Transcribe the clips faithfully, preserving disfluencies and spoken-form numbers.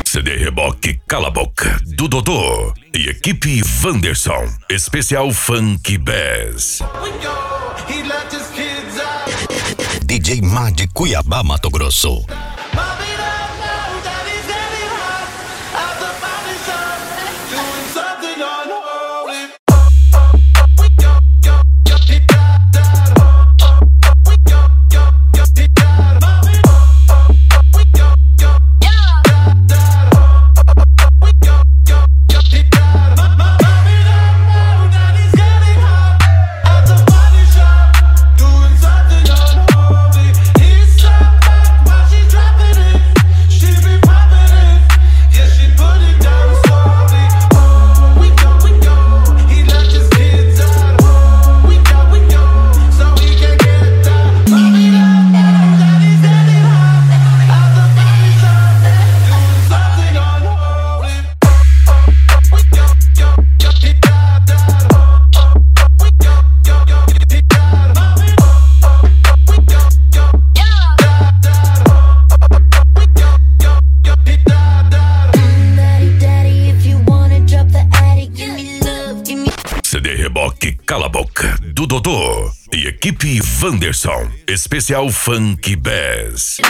C D Reboque Cala a Boca, do Dodô e equipe Wanderson, especial Funk Bass. D J Má de Cuiabá, Mato Grosso. C D Reboque Cala a Boca, do Dodô e equipe Wanderson, especial Funk Bass.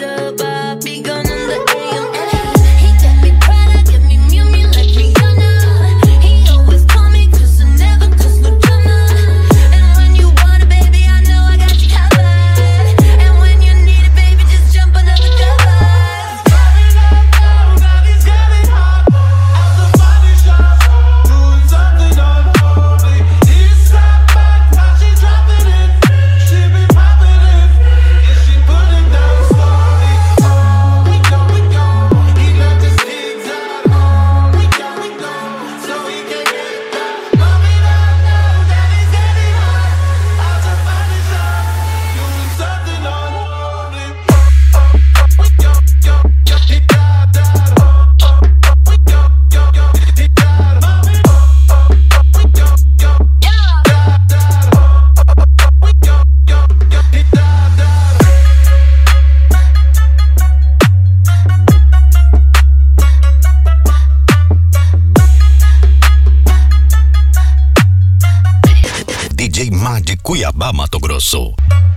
D J Má de Cuiabá, Mato Grosso.